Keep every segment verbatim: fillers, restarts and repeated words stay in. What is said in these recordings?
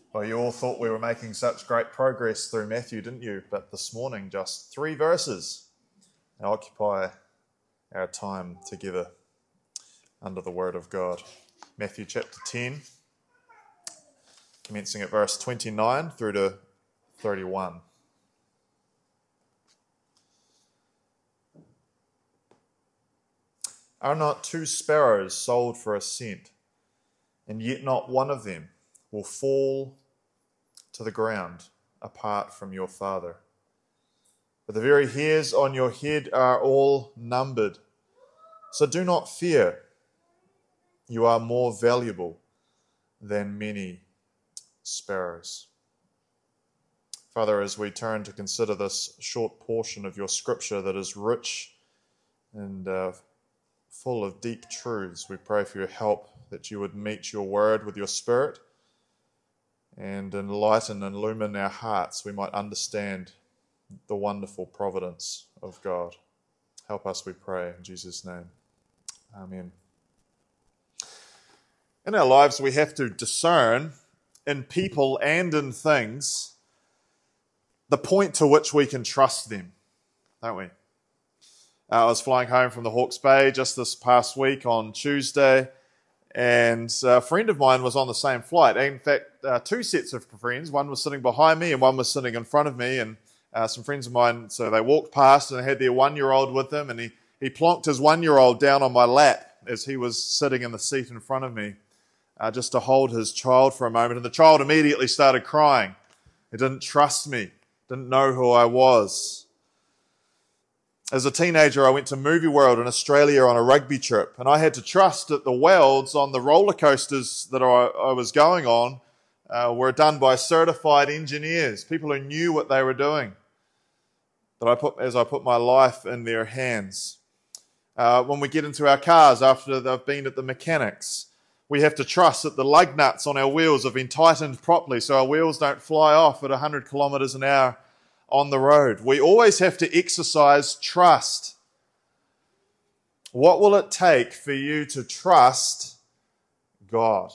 Well, you all thought we were making such great progress through Matthew, didn't you? But this morning, just three verses occupy our time together under the Word of God. Matthew chapter ten, commencing at verse twenty-nine through to thirty-one. Are not two sparrows sold for a cent, and yet not one of them will fall to the ground apart from your Father? But the very hairs on your head are all numbered. So do not fear. You are more valuable than many sparrows. Father, as we turn to consider this short portion of your scripture that is rich and uh, full of deep truths, we pray for your help, that you would meet your word with your Spirit and enlighten and illumine our hearts, we might understand the wonderful providence of God. Help us, we pray, in Jesus' name. Amen. In our lives, we have to discern in people and in things the point to which we can trust them, don't we? Uh, I was flying home from the Hawke's Bay just this past week on Tuesday, and a friend of mine was on the same flight. In fact, uh, two sets of friends. One was sitting behind me and one was sitting in front of me. And uh, some friends of mine, so they walked past and they had their one-year-old with them. And he, he plonked his one-year-old down on my lap as he was sitting in the seat in front of me, uh, just to hold his child for a moment. And the child immediately started crying. He didn't trust me, didn't know who I was. As a teenager, I went to Movie World in Australia on a rugby trip, and I had to trust that the welds on the roller coasters that I, I was going on uh, were done by certified engineers, people who knew what they were doing, that I put, as I put my life in their hands. Uh, when we get into our cars after they've been at the mechanics, we have to trust that the lug nuts on our wheels have been tightened properly so our wheels don't fly off at one hundred kilometres an hour on the road. We always have to exercise trust. What will it take for you to trust God?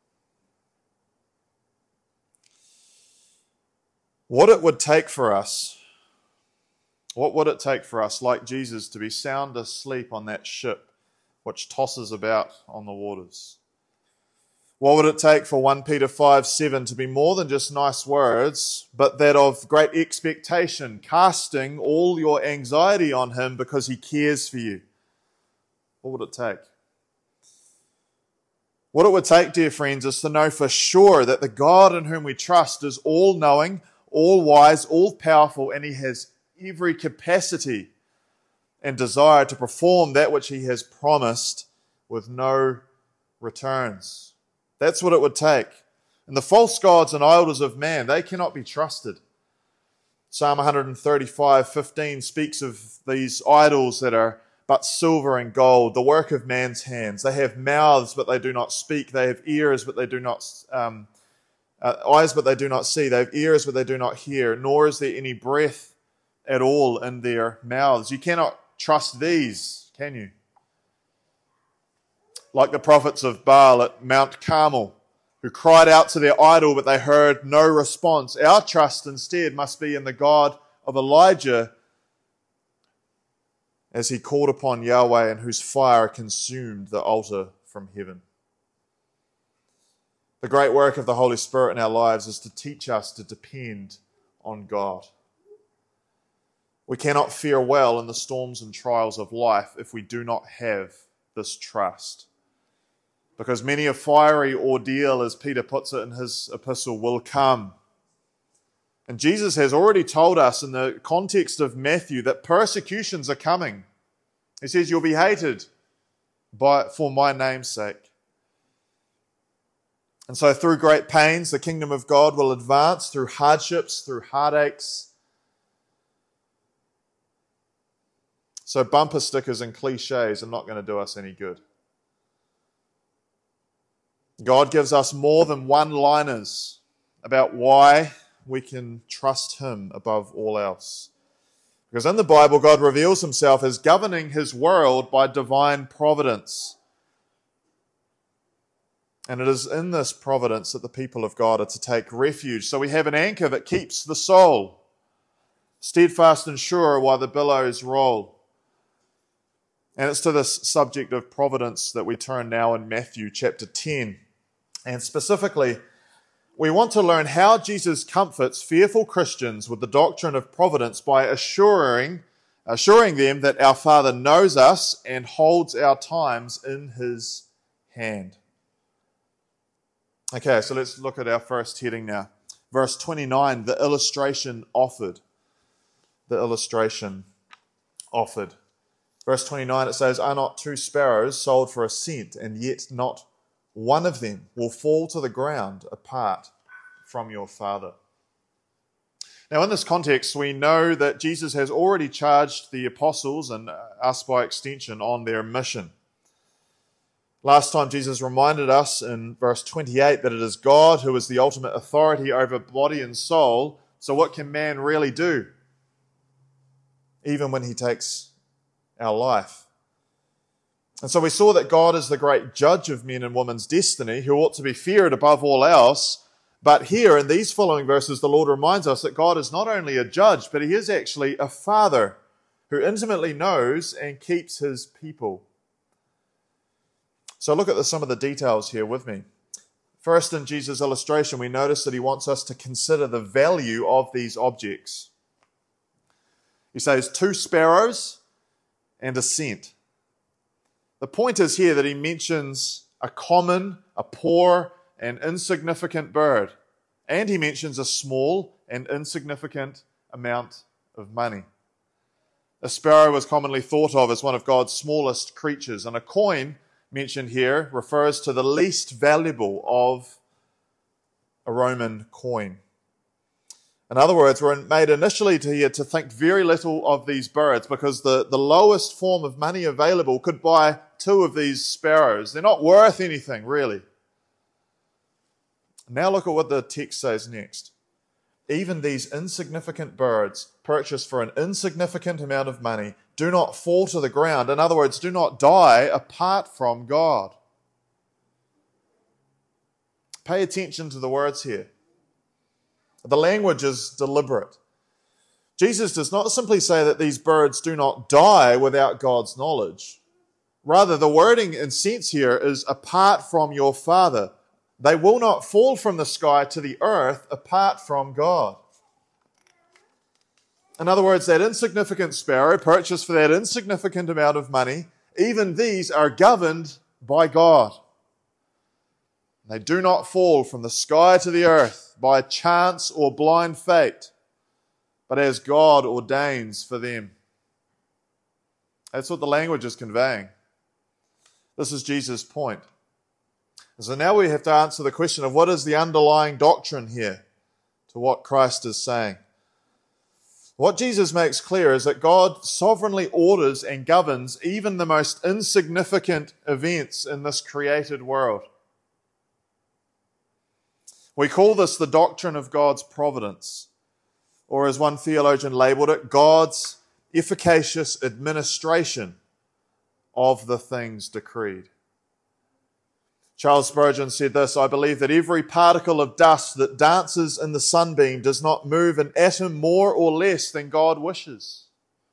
What it would take for us, what would it take for us, like Jesus, to be sound asleep on that ship which tosses about on the waters? What would it take for First Peter five seven to be more than just nice words, but that of great expectation, casting all your anxiety on him because he cares for you? What would it take? What it would take, dear friends, is to know for sure that the God in whom we trust is all-knowing, all-wise, all-powerful, and he has every capacity and desire to perform that which he has promised with no returns. That's what it would take. And the false gods and idols of man, they cannot be trusted. Psalm one thirty-five fifteen speaks of these idols that are but silver and gold, the work of man's hands. They have mouths, but they do not speak. They have ears, but they do not um, uh, eyes, but they do not see. They have ears, but they do not hear. Nor is there any breath at all in their mouths. You cannot trust these, can you? Like the prophets of Baal at Mount Carmel, who cried out to their idol, but they heard no response. Our trust instead must be in the God of Elijah, as he called upon Yahweh, and whose fire consumed the altar from heaven. The great work of the Holy Spirit in our lives is to teach us to depend on God. We cannot fare well in the storms and trials of life if we do not have this trust. Because many a fiery ordeal, as Peter puts it in his epistle, will come. And Jesus has already told us in the context of Matthew that persecutions are coming. He says, you'll be hated by, for my name's sake. And so through great pains, the kingdom of God will advance through hardships, through heartaches. So bumper stickers and cliches are not going to do us any good. God gives us more than one-liners about why we can trust him above all else. Because in the Bible, God reveals himself as governing his world by divine providence. And it is in this providence that the people of God are to take refuge. So we have an anchor that keeps the soul steadfast and sure while the billows roll. And it's to this subject of providence that we turn now in Matthew chapter ten. And specifically, we want to learn how Jesus comforts fearful Christians with the doctrine of providence by assuring, assuring them that our Father knows us and holds our times in His hand. Okay, so let's look at our first heading now. Verse twenty-nine, the illustration offered. The illustration offered. Verse twenty-nine, it says, "Are not two sparrows sold for a cent, and yet not one of them will fall to the ground apart from your Father?" Now, in this context, we know that Jesus has already charged the apostles, and us by extension, on their mission. Last time, Jesus reminded us in verse twenty-eight that it is God who is the ultimate authority over body and soul. So what can man really do, even when he takes our life? And so we saw that God is the great judge of men and women's destiny, who ought to be feared above all else. But here, in these following verses, the Lord reminds us that God is not only a judge, but He is actually a Father who intimately knows and keeps His people. So look at the, some of the details here with me. First, in Jesus' illustration, we notice that He wants us to consider the value of these objects. He says two sparrows and a cent. The point is here that He mentions a common, a poor, and insignificant bird. And He mentions a small and insignificant amount of money. A sparrow was commonly thought of as one of God's smallest creatures, and a coin mentioned here refers to the least valuable of a Roman coin. In other words, we're made initially to here to think very little of these birds, because the, the lowest form of money available could buy two of these sparrows. They're not worth anything, really. Now look at what the text says next. Even these insignificant birds, purchased for an insignificant amount of money, do not fall to the ground. In other words, do not die apart from God. Pay attention to the words here. The language is deliberate. Jesus does not simply say that these birds do not die without God's knowledge. Rather, the wording and sense here is apart from your Father. They will not fall from the sky to the earth apart from God. In other words, that insignificant sparrow purchased for that insignificant amount of money, even these are governed by God. They do not fall from the sky to the earth by chance or blind fate, but as God ordains for them. That's what the language is conveying. This is Jesus' point. So now we have to answer the question of what is the underlying doctrine here to what Christ is saying. What Jesus makes clear is that God sovereignly orders and governs even the most insignificant events in this created world. We call this the doctrine of God's providence, or as one theologian labeled it, God's efficacious administration of the things decreed. Charles Spurgeon said this: "I believe that every particle of dust that dances in the sunbeam does not move an atom more or less than God wishes."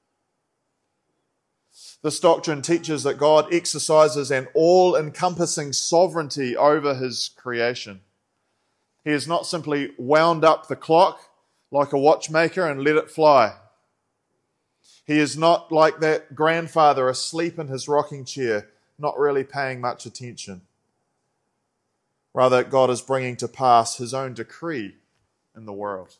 This doctrine teaches that God exercises an all-encompassing sovereignty over His creation. He has not simply wound up the clock like a watchmaker and let it fly. He is not like that grandfather asleep in his rocking chair, not really paying much attention. Rather, God is bringing to pass His own decree in the world.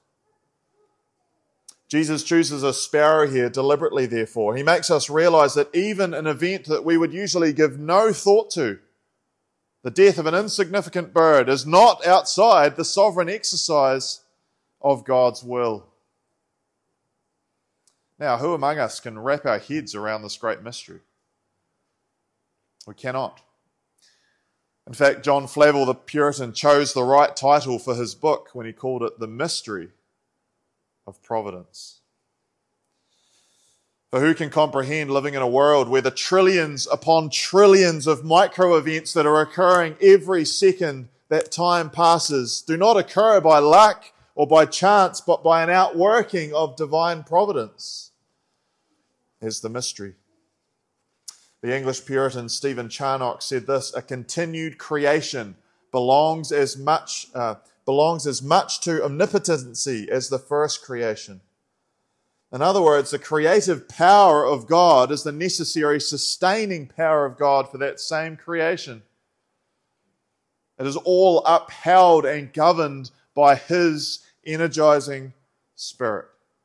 Jesus chooses a sparrow here deliberately, therefore. He makes us realize that even an event that we would usually give no thought to, the death of an insignificant bird, is not outside the sovereign exercise of God's will. Now, who among us can wrap our heads around this great mystery? We cannot. In fact, John Flavel, the Puritan, chose the right title for his book when he called it The Mystery of Providence. For who can comprehend living in a world where the trillions upon trillions of micro events that are occurring every second that time passes do not occur by luck or by chance, but by an outworking of divine providence? Is the mystery. The English Puritan Stephen Charnock said this: a continued creation belongs as much uh, belongs as much to omnipotency as the first creation. In other words, the creative power of God is the necessary sustaining power of God for that same creation. It is all upheld and governed by His energizing Spirit.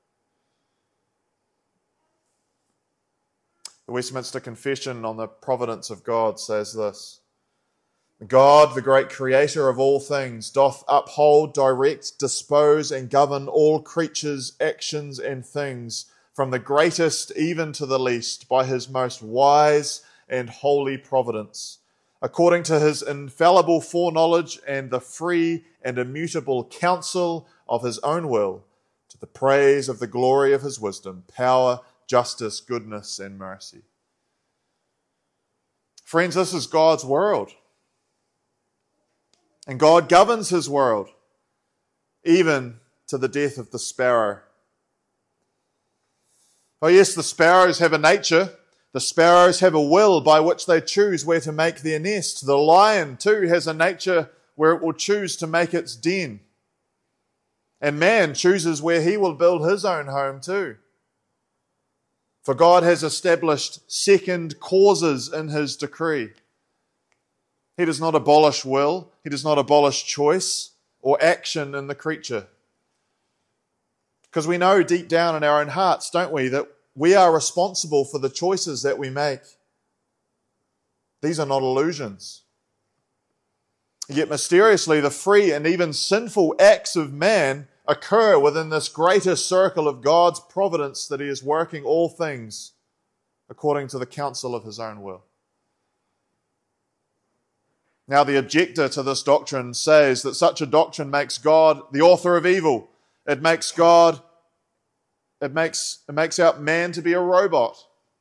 The Westminster Confession on the Providence of God says this: God, the great creator of all things, doth uphold, direct, dispose, and govern all creatures, actions, and things, from the greatest even to the least, by His most wise and holy providence, according to His infallible foreknowledge and the free and immutable counsel of His own will, to the praise of the glory of His wisdom, power, justice, goodness, and mercy. Friends, this is God's world. And God governs His world, even to the death of the sparrow. Oh yes, the sparrows have a nature. The sparrows have a will by which they choose where to make their nest. The lion, too, has a nature where it will choose to make its den. And man chooses where he will build his own home, too. For God has established second causes in His decree. He does not abolish will. He does not abolish choice or action in the creature. Because we know deep down in our own hearts, don't we, that we are responsible for the choices that we make. These are not illusions. Yet mysteriously, the free and even sinful acts of man occur within this greater circle of God's providence that He is working all things according to the counsel of His own will. Now, the objector to this doctrine says that such a doctrine makes God the author of evil. It makes God, it makes, it makes out man to be a robot.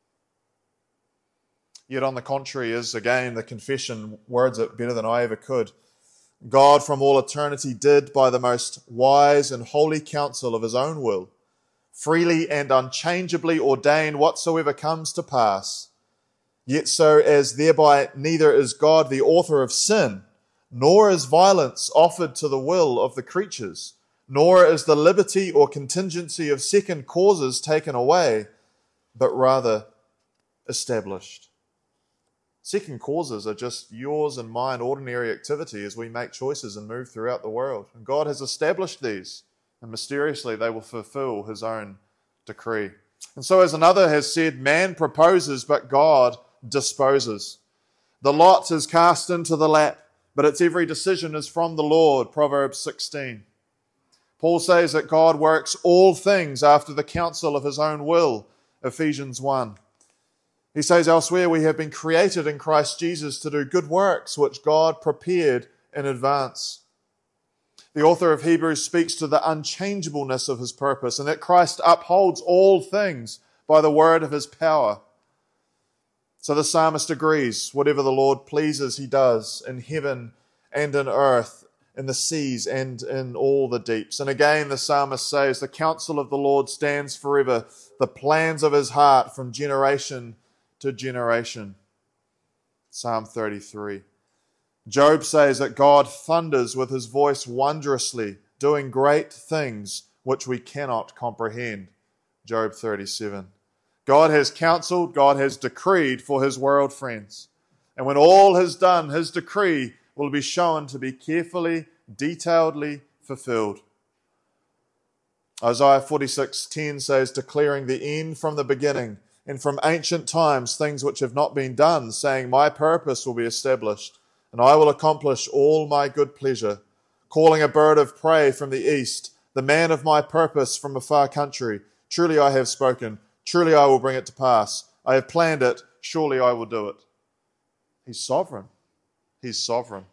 Yet on the contrary, as again the confession words it better than I ever could, God from all eternity did, by the most wise and holy counsel of His own will, freely and unchangeably ordain whatsoever comes to pass, yet so as thereby neither is God the author of sin, nor is violence offered to the will of the creatures, nor is the liberty or contingency of second causes taken away, but rather established. Second causes are just yours and mine ordinary activity as we make choices and move throughout the world. And God has established these, and mysteriously they will fulfill His own decree. And so, as another has said, man proposes, but God disposes. The lot is cast into the lap, but its every decision is from the Lord. Proverbs sixteen. Paul says that God works all things after the counsel of His own will. Ephesians one. He says elsewhere, we have been created in Christ Jesus to do good works which God prepared in advance. The author of Hebrews speaks to the unchangeableness of His purpose and that Christ upholds all things by the word of His power. So the psalmist agrees, whatever the Lord pleases He does in heaven and in earth, in the seas and in all the deeps. And again the psalmist says, the counsel of the Lord stands forever, the plans of His heart from generation to generation. Psalm thirty-three. Job says that God thunders with His voice wondrously, doing great things which we cannot comprehend. Job thirty-seven. God has counseled, God has decreed for His world, friends. And when all is done, His decree will be shown to be carefully, detailedly fulfilled. Isaiah forty-six ten says, declaring the end from the beginning, and from ancient times things which have not been done, saying, my purpose will be established, and I will accomplish all my good pleasure, calling a bird of prey from the east, the man of my purpose from a far country. Truly I have spoken, truly I will bring it to pass. I have planned it, surely I will do it. He's sovereign. He's sovereign.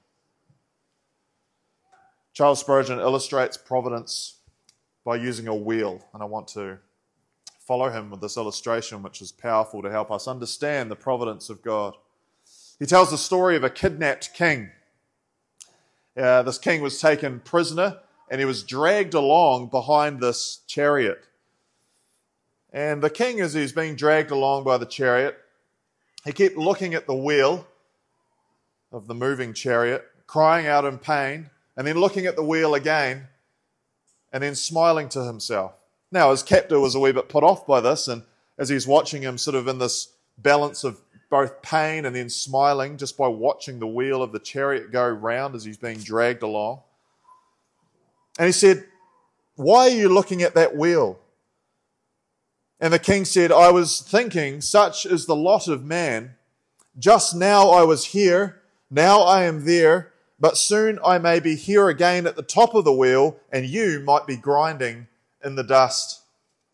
Charles Spurgeon illustrates providence by using a wheel, and I want to follow him with this illustration, which is powerful to help us understand the providence of God. He tells the story of a kidnapped king. Uh, this king was taken prisoner and he was dragged along behind this chariot. And the king, as he's being dragged along by the chariot, he kept looking at the wheel of the moving chariot, crying out in pain, and then looking at the wheel again, and then smiling to himself. Now, his captor was a wee bit put off by this, and as he's watching him sort of in this balance of both pain and then smiling, just by watching the wheel of the chariot go round as he's being dragged along. And he said, "Why are you looking at that wheel?" And the king said, "I was thinking, such is the lot of man. Just now I was here, now I am there, but soon I may be here again at the top of the wheel, and you might be grinding in the dust."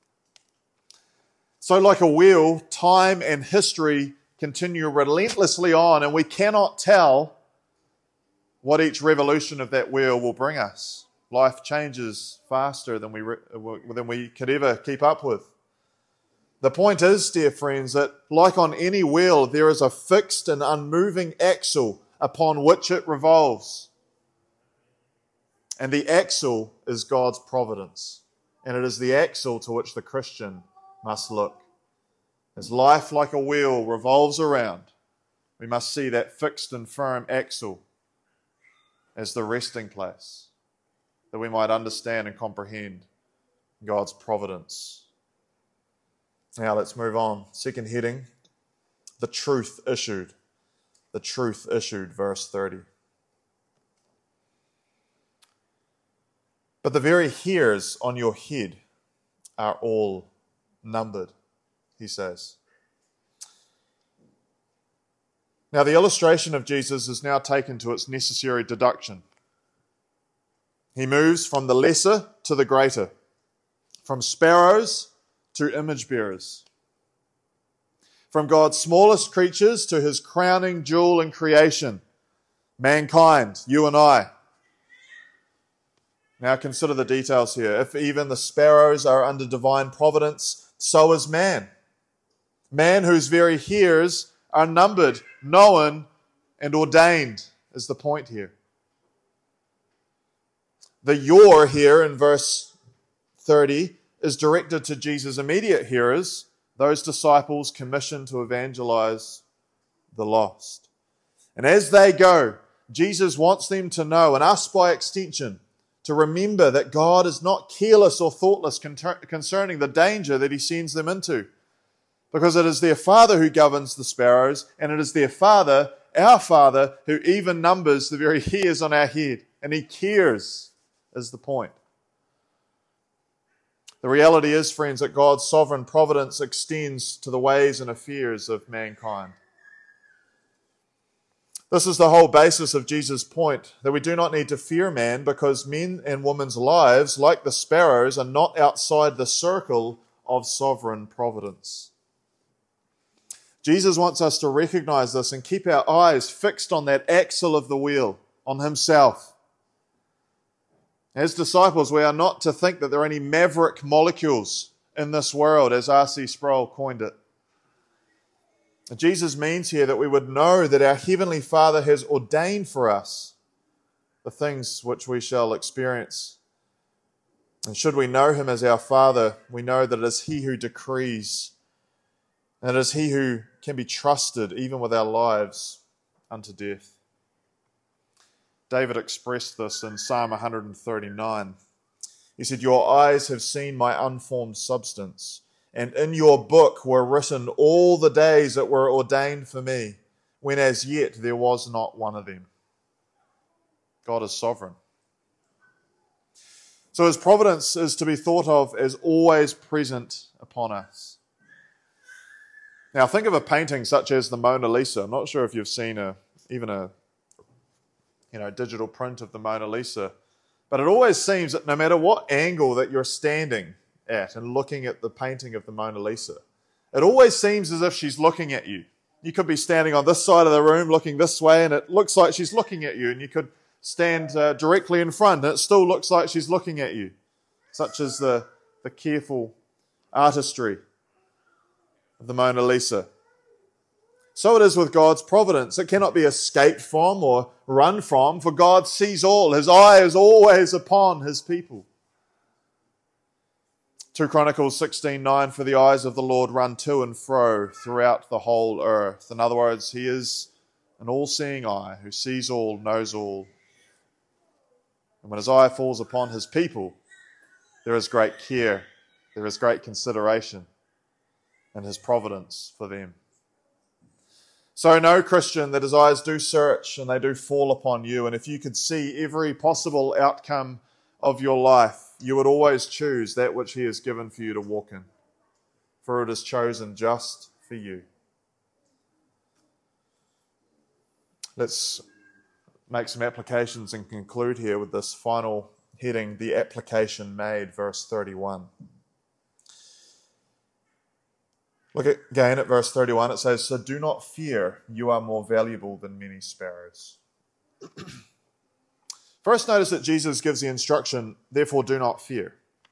So like a wheel, time and history continue relentlessly on, and we cannot tell what each revolution of that wheel will bring us. Life changes faster than we, than we could ever keep up with. The point is, dear friends, that like on any wheel, there is a fixed and unmoving axle upon which it revolves. And the axle is God's providence. And it is the axle to which the Christian must look. As life, like a wheel, revolves around, we must see that fixed and firm axle as the resting place, that we might understand and comprehend God's providence. Now let's move on. Second heading, the truth issued. The truth issued, verse thirty. But the very hairs on your head are all numbered, he says. Now the illustration of Jesus is now taken to its necessary deduction. He moves from the lesser to the greater, from sparrows to image bearers, from God's smallest creatures to his crowning jewel in creation, mankind, you and I. Now consider the details here. If even the sparrows are under divine providence, so is man. Man whose very hairs are numbered, known, and ordained is the point here. The your here in verse thirty is directed to Jesus' immediate hearers, those disciples commissioned to evangelize the lost. And as they go, Jesus wants them to know, and us by extension, to remember that God is not careless or thoughtless concerning the danger that he sends them into. Because it is their Father who governs the sparrows, and it is their Father, our Father, who even numbers the very hairs on our head. And he cares, is the point. The reality is, friends, that God's sovereign providence extends to the ways and affairs of mankind. This is the whole basis of Jesus' point, that we do not need to fear man because men and women's lives, like the sparrows, are not outside the circle of sovereign providence. Jesus wants us to recognize this and keep our eyes fixed on that axle of the wheel, on himself. As disciples, we are not to think that there are any maverick molecules in this world, as R C Sproul coined it. Jesus means here that we would know that our Heavenly Father has ordained for us the things which we shall experience. And should we know him as our Father, we know that it is he who decrees, and it is he who can be trusted even with our lives unto death. David expressed this in Psalm one thirty-nine. He said, "Your eyes have seen my unformed substance, and in your book were written all the days that were ordained for me, when as yet there was not one of them." God is sovereign. So his providence is to be thought of as always present upon us. Now think of a painting such as the Mona Lisa. I'm not sure if you've seen a, even a you know, digital print of the Mona Lisa. But it always seems that no matter what angle that you're standing at and looking at the painting of the Mona Lisa, it always seems as if she's looking at you. You could be standing on this side of the room looking this way and it looks like she's looking at you, and you could stand uh, directly in front and it still looks like she's looking at you. Such is the, the careful artistry of the Mona Lisa. So it is with God's providence. It cannot be escaped from or run from, for God sees all. His eye is always upon his people. Second Chronicles sixteen nine, for the eyes of the Lord run to and fro throughout the whole earth. In other words, he is an all-seeing eye who sees all, knows all. And when his eye falls upon his people, there is great care, there is great consideration in his providence for them. So know, Christian, that his eyes do search and they do fall upon you. And if you could see every possible outcome of your life, you would always choose that which he has given for you to walk in, for it is chosen just for you. Let's make some applications and conclude here with this final heading, the application made, verse thirty-one. Look at, again at verse thirty-one. It says, so do not fear, you are more valuable than many sparrows. First, notice that Jesus gives the instruction, therefore do not fear.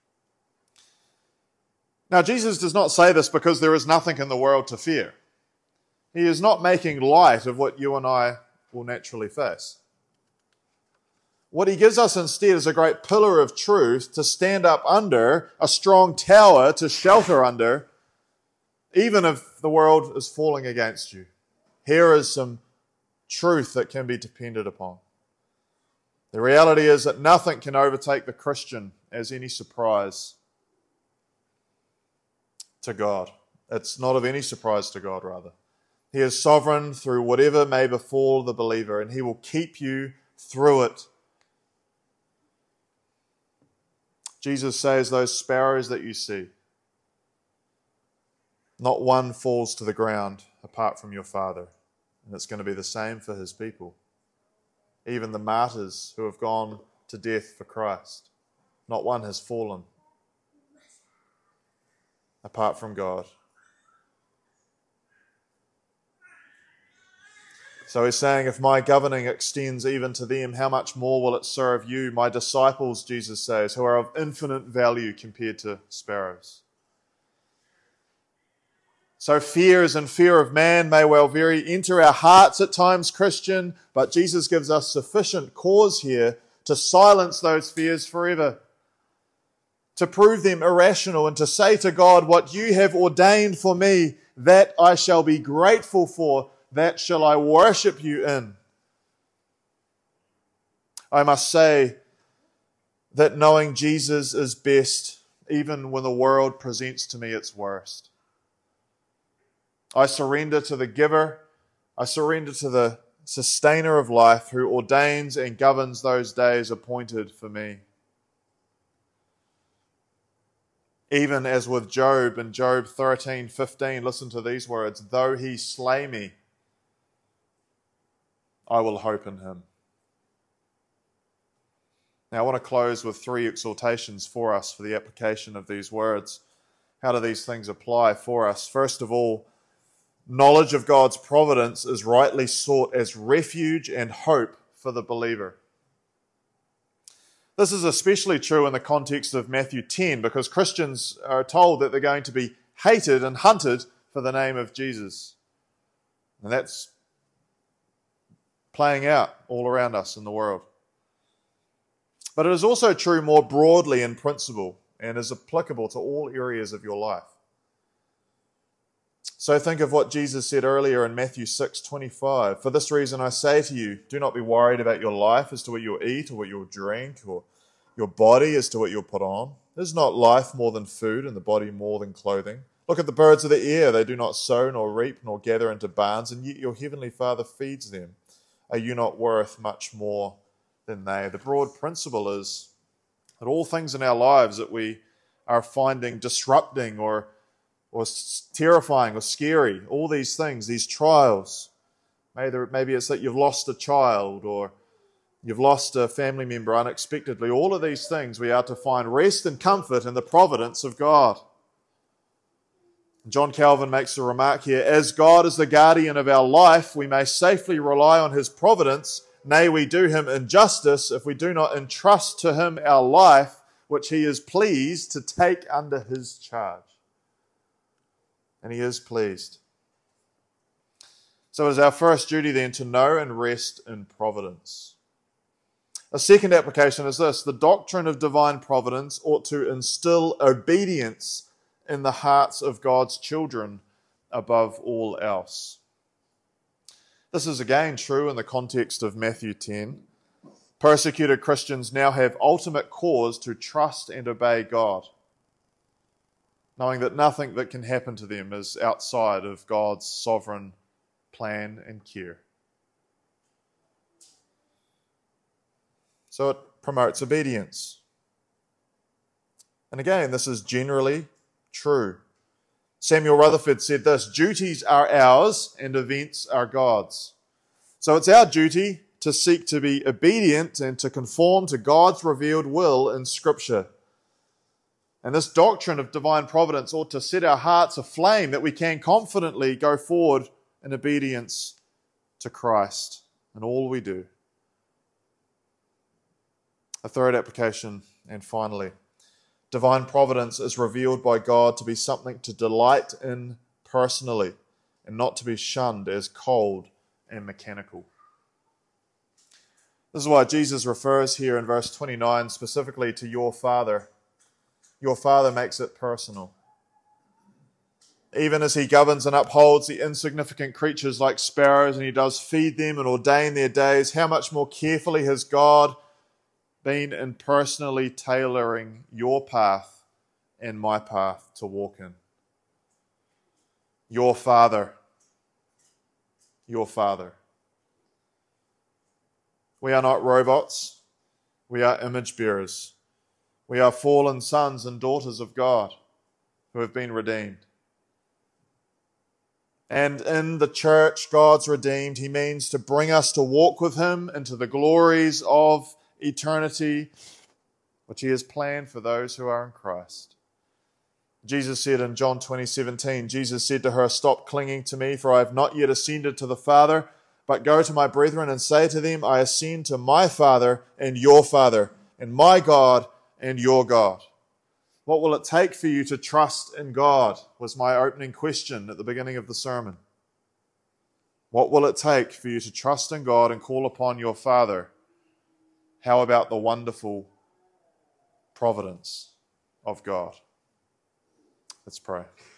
Now, Jesus does not say this because there is nothing in the world to fear. He is not making light of what you and I will naturally face. What he gives us instead is a great pillar of truth to stand up under, a strong tower to shelter under, even if the world is falling against you. Here is some truth that can be depended upon. The reality is that nothing can overtake the Christian as any surprise to God. It's not of any surprise to God, rather. He is sovereign through whatever may befall the believer, and he will keep you through it. Jesus says, those sparrows that you see, not one falls to the ground apart from your Father. And it's going to be the same for his people. Even the martyrs who have gone to death for Christ, not one has fallen apart from God. So he's saying, if my governing extends even to them, how much more will it serve you, my disciples, Jesus says, who are of infinite value compared to sparrows. So fears and fear of man may well very enter our hearts at times, Christian, but Jesus gives us sufficient cause here to silence those fears forever, to prove them irrational, and to say to God, what you have ordained for me, that I shall be grateful for, that shall I worship you in. I must say that knowing Jesus is best, even when the world presents to me its worst. I surrender to the giver. I surrender to the sustainer of life who ordains and governs those days appointed for me. Even as with Job in Job thirteen fifteen, listen to these words, though he slay me, I will hope in him. Now I want to close with three exhortations for us for the application of these words. How do these things apply for us? First of all, knowledge of God's providence is rightly sought as refuge and hope for the believer. This is especially true in the context of Matthew ten, because Christians are told that they're going to be hated and hunted for the name of Jesus. And that's playing out all around us in the world. But it is also true more broadly in principle and is applicable to all areas of your life. So think of what Jesus said earlier in Matthew six twenty-five. For this reason I say to you, do not be worried about your life as to what you'll eat or what you'll drink, or your body as to what you'll put on. Is not life more than food and the body more than clothing? Look at the birds of the air. They do not sow nor reap nor gather into barns, and yet your heavenly Father feeds them. Are you not worth much more than they? The broad principle is that all things in our lives that we are finding disrupting or or terrifying or scary, all these things, these trials, maybe it's that you've lost a child or you've lost a family member unexpectedly, all of these things we are to find rest and comfort in the providence of God. John Calvin makes a remark here, as God is the guardian of our life, we may safely rely on his providence. Nay, we do him injustice if we do not entrust to him our life, which he is pleased to take under his charge. and he is pleased. So it is our first duty then to know and rest in providence. A second application is this: the doctrine of divine providence ought to instill obedience in the hearts of God's children above all else. This is again true in the context of Matthew ten. Persecuted Christians now have ultimate cause to trust and obey God, knowing that nothing that can happen to them is outside of God's sovereign plan and care. So it promotes obedience. And again, this is generally true. Samuel Rutherford said this: duties are ours and events are God's. So it's our duty to seek to be obedient and to conform to God's revealed will in Scripture. And this doctrine of divine providence ought to set our hearts aflame that we can confidently go forward in obedience to Christ in all we do. A third application, and finally, divine providence is revealed by God to be something to delight in personally and not to be shunned as cold and mechanical. This is why Jesus refers here in verse twenty-nine specifically to your Father. Your Father makes it personal. Even as he governs and upholds the insignificant creatures like sparrows, and he does feed them and ordain their days, how much more carefully has God been in personally tailoring your path and my path to walk in. Your Father. Your Father. We are not robots. We are image bearers. We are fallen sons and daughters of God who have been redeemed. And in the church, God's redeemed, he means to bring us to walk with him into the glories of eternity, which he has planned for those who are in Christ. Jesus said in John twenty seventeen, Jesus said to her, "Stop clinging to me, for I have not yet ascended to the Father, but go to my brethren and say to them, I ascend to my Father and your Father, and my God and your God." What will it take for you to trust in God? Was my opening question at the beginning of the sermon. What will it take for you to trust in God and call upon your Father? How about the wonderful providence of God? Let's pray.